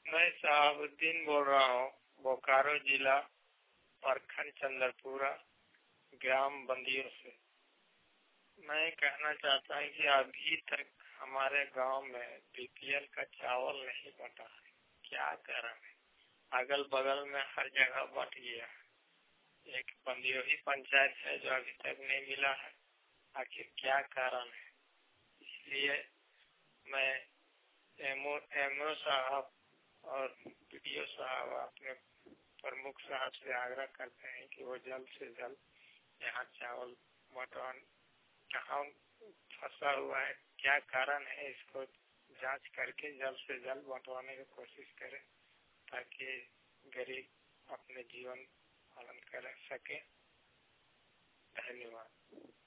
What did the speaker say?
मैं शहाबुद्दीन बोल रहा हूँ, बोकारो जिला, प्रखंड चंद्रपुरा, ग्राम बंदियों से। मैं कहना चाहता हूँ कि अभी तक हमारे गांव में बीपीएल का चावल नहीं बटा है। क्या कारण है? अगल बगल में हर जगह बट गया है। एक बंदियों ही पंचायत है जो अभी तक नहीं मिला है। आखिर क्या कारण है? इसलिए मैं एमओ साहब और बीडीओ साहब अपने प्रमुख साहब से आग्रह करते हैं कि वो जल्द से जल्द यहाँ चावल बंटवान कहाँ फंसा हुआ है, क्या कारण है, इसको जांच करके जल्द से जल्द बंटवाने की कोशिश करें ताकि गरीब अपने जीवन पालन कर सके। धन्यवाद।